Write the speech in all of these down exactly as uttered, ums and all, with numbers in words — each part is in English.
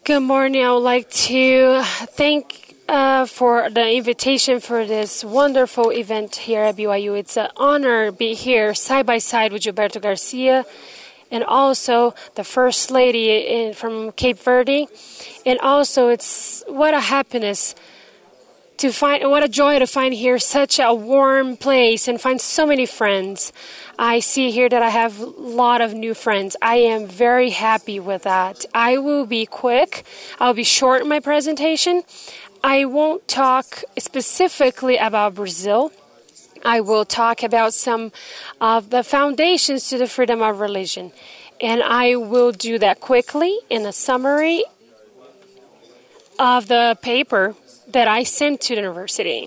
Good morning. I would like to thank uh, for the invitation for this wonderful event here at B Y U. It's an honor to be here side by side with Gilberto Garcia and also the First Lady in, from Cape Verde. And also, it's what a happiness to find, what a joy to find here such a warm place and find so many friends. I see here that I have a lot of new friends. I am very happy with that. I will be quick. I'll be short in my presentation. I won't talk specifically about Brazil. I will talk about some of the foundations to the freedom of religion. And I will do that quickly in a summary of the paper that I sent to the university.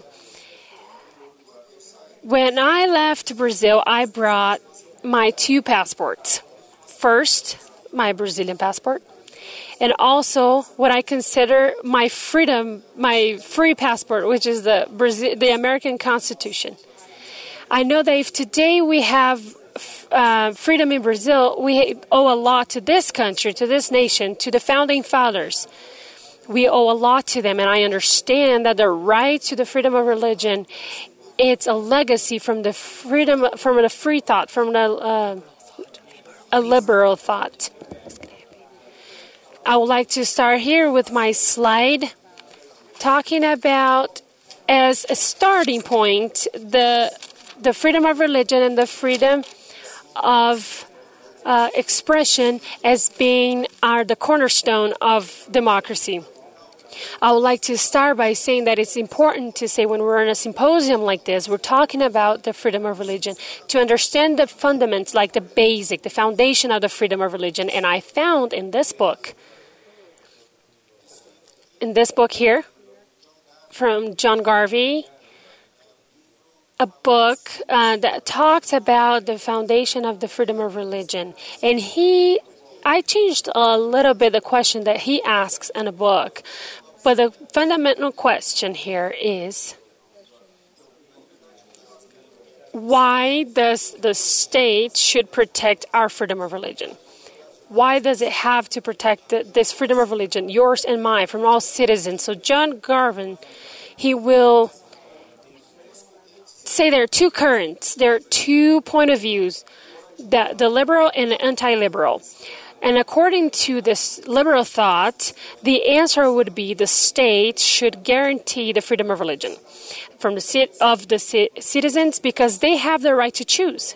When I left Brazil, I brought my two passports. First, my Brazilian passport, and also what I consider my freedom, my free passport, which is the Brazil, the American Constitution. I know that if today we have uh, freedom in Brazil, we owe a lot to this country, to this nation, to the founding fathers. We owe a lot to them, and I understand that the right to the freedom of religion, it's a legacy from the freedom, from the free thought, from the, uh, a liberal thought. I would like to start here with my slide, talking about, as a starting point, the the freedom of religion and the freedom of uh, expression as being are the cornerstone of democracy. I would like to start by saying that it's important to say when we're in a symposium like this, we're talking about the freedom of religion, to understand the fundamentals, like the basic, the foundation of the freedom of religion. And I found in this book, in this book here, from John Garvey, a book uh, that talks about the foundation of the freedom of religion. And he, I changed a little bit the question that he asks in a book. But the fundamental question here is, why does the state should protect our freedom of religion? Why does it have to protect the, this freedom of religion, yours and mine, from all citizens? So John Garvin, he will say there are two currents, there are two point of views, the, the liberal and the anti-liberal. And according to this liberal thought, the answer would be the state should guarantee the freedom of religion from the of the citizens because they have the right to choose.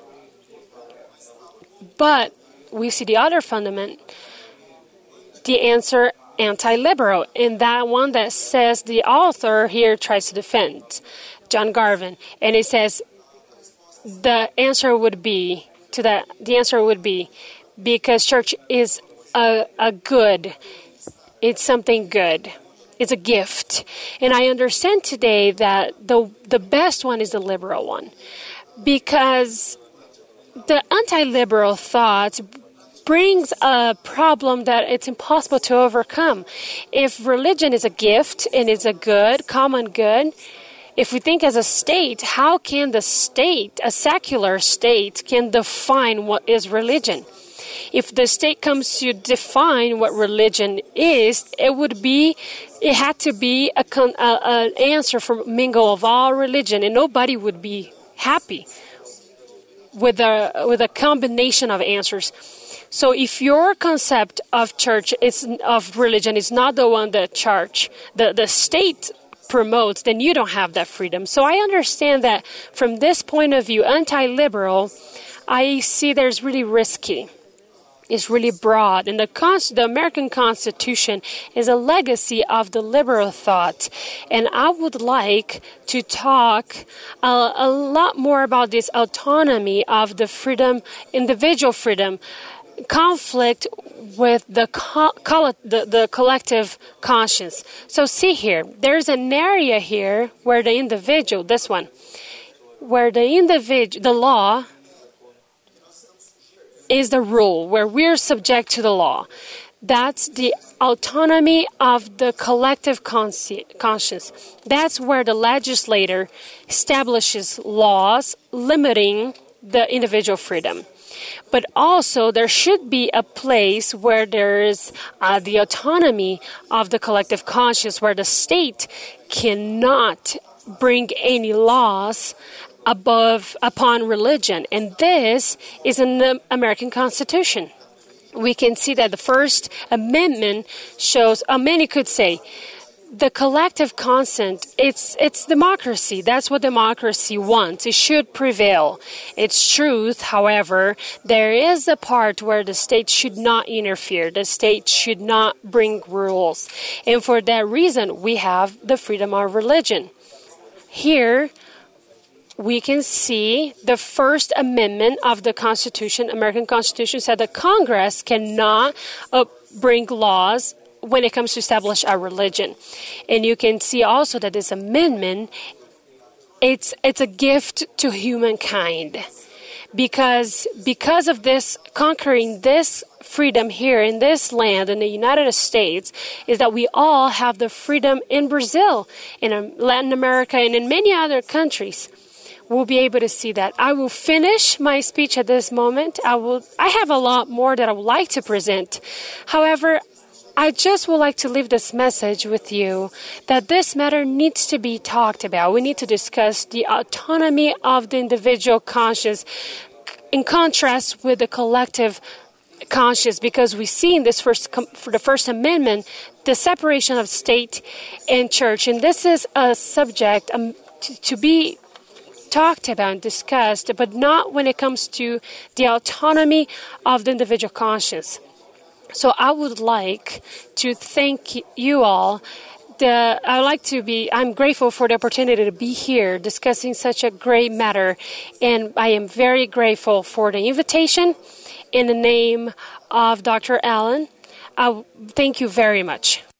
But we see the other fundament, the answer anti-liberal, and that one that says the author here tries to defend, John Garvin, and it says the answer would be to that. The answer would be. Because church is a, a good, it's something good, it's a gift. And I understand today that the the best one is the liberal one. Because the anti-liberal thought brings a problem that it's impossible to overcome. If religion is a gift and it's a good, common good, if we think as a state, how can the state, a secular state, can define what is religion? If the state comes to define what religion is, it would be, it had to be a, con, a, a answer from mingle of all religion, and nobody would be happy with a with a combination of answers. So, if your concept of church is of religion is not the one that church, the the state promotes, then you don't have that freedom. So, I understand that from this point of view, anti-liberal, I see there's really risky. Is really broad, and the, Const- the American Constitution is a legacy of the liberal thought. And I would like to talk a, a lot more about this autonomy of the freedom, individual freedom, conflict with the, co- coll- the, the collective conscience. So see here, there's an area here where the individual, this one, where the individual, the law, is the rule, where we're subject to the law. That's the autonomy of the collective consci- conscience. That's where the legislator establishes laws limiting the individual freedom. But also, there should be a place where there is uh, the autonomy of the collective conscience, where the state cannot bring any laws above upon religion. And this is in the American Constitution. We can see that the First Amendment shows, uh, many could say, the collective consent, it's it's democracy. That's what democracy wants. It should prevail. It's truth, however, there is a part where the state should not interfere. The state should not bring rules. And for that reason, we have the freedom of religion. Here, we can see the First Amendment of the Constitution, American Constitution, said that Congress cannot uh, bring laws when it comes to establish a religion. And you can see also that this amendment, it's it's a gift to humankind. Because because of this, conquering this freedom here in this land, in the United States, is that we all have the freedom in Brazil, in Latin America, and in many other countries. We'll be able to see that. I will finish my speech at this moment. I will. I have a lot more that I would like to present. However, I just would like to leave this message with you that this matter needs to be talked about. We need to discuss the autonomy of the individual conscience in contrast with the collective conscience, because we see in this first, for the First Amendment, the separation of state and church. And this is a subject um, to, to be talked about and discussed, but not when it comes to the autonomy of the individual conscience. So I would like to thank you all. The, I would like to be, I'm grateful for the opportunity to be here discussing such a great matter. And I am very grateful for the invitation. In the name of Doctor Allen, I thank you very much.